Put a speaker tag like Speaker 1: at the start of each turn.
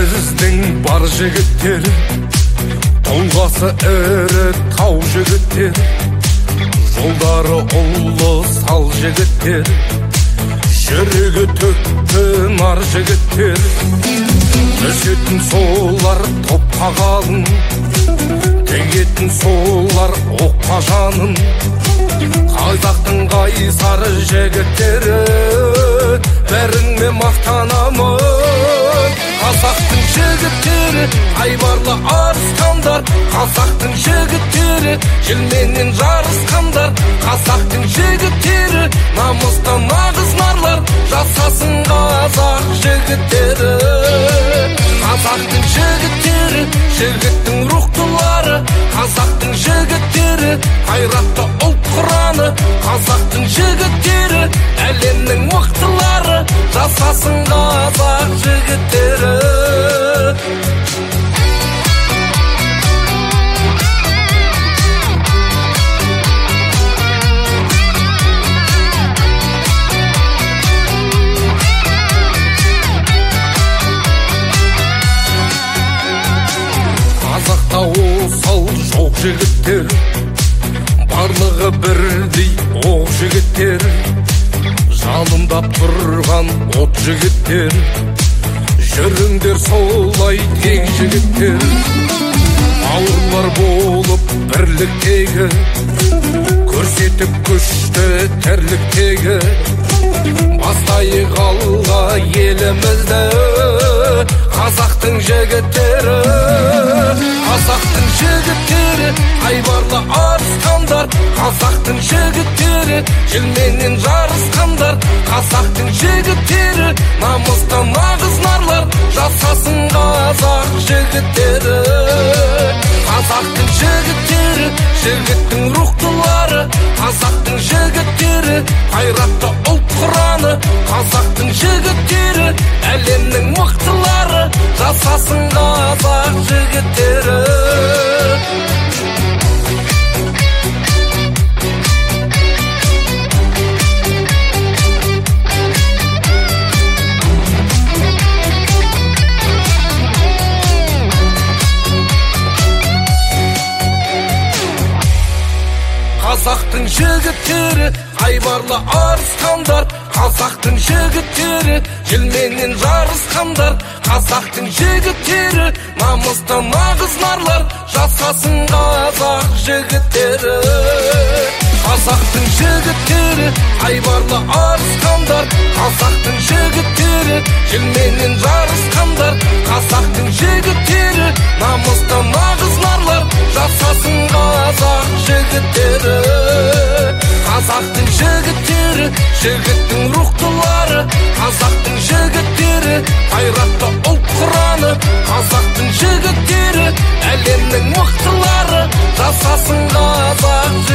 Speaker 1: біздің бар жігіттер, тұлғасы ірі тау жігіттер, жолдары ұлы сал жігіттер, жүрегі төкті нар жігіттер. Өсетін солар топқа қалың, тегетін солар оққа жанын. Қазақтың қайсар жігіттері, бәріңмен мақтанамын. Қазақтың жігіттері, айбарлы арысқандар, қазақтың жігіттері, желменен жарысқандар. Қазақтың жігіттері, намыстан нағыз нарлар, жасасын қазақ жігіттері. Қазақтың жігіттері, жігіттің рухтылары, қазақтың жігіттері, қайратты ұлт құраны. Қазақтың жігіттері, әлемнің мықтылары, жасасын қазақ жігіттері. Қазақта осал жоқ жігіттер, барлығы бірдей оқ жігіттер, жалындап тұрған от жігіттер. Жүріңдер солай тек жігіттер, ауырлар болып бірліктегі, көрсетіп күшті тірліктегі. Бастайық алға елімізді, қазақтың жігіттері. Қазақтың жігіттері, айбарлы арысқандар, қазақтың жігіттері, желменен жарысқандар. Қазақтың жігіттері, намыстан нағыз нарлар, жасасын қазақ жігіттері. Қазақтың жігіттері, жігіттің рухтылары, қазақтың жігіттері, қайратты ұлт құраны. Қазақтың жігіттері, әлемнің мықтылары, жасасын қазақ жігіттері. Қазақтың жігіттері, айбарлы арысқандар, қазақтың жігіттері, желменен жарысқандар. Қазақтың жігіттері, намыстан нағыз нарлар, жасасын қазақ жігіттері. Қазақтың жігіттері, айбарлы арысқандар, қазақтың жігіттері, желменен жарысқандар. Қазақтың жігіттері, намыстан нағыз нарлар, жасасын қазақ жігіттері. Қазақтың жігіттері, жігіттің рухтылары, қазақтың жігіттері, қайратты ұлт құраны. Қазақтың жігіттері, әлемнің мықтылары, жасасын қазақ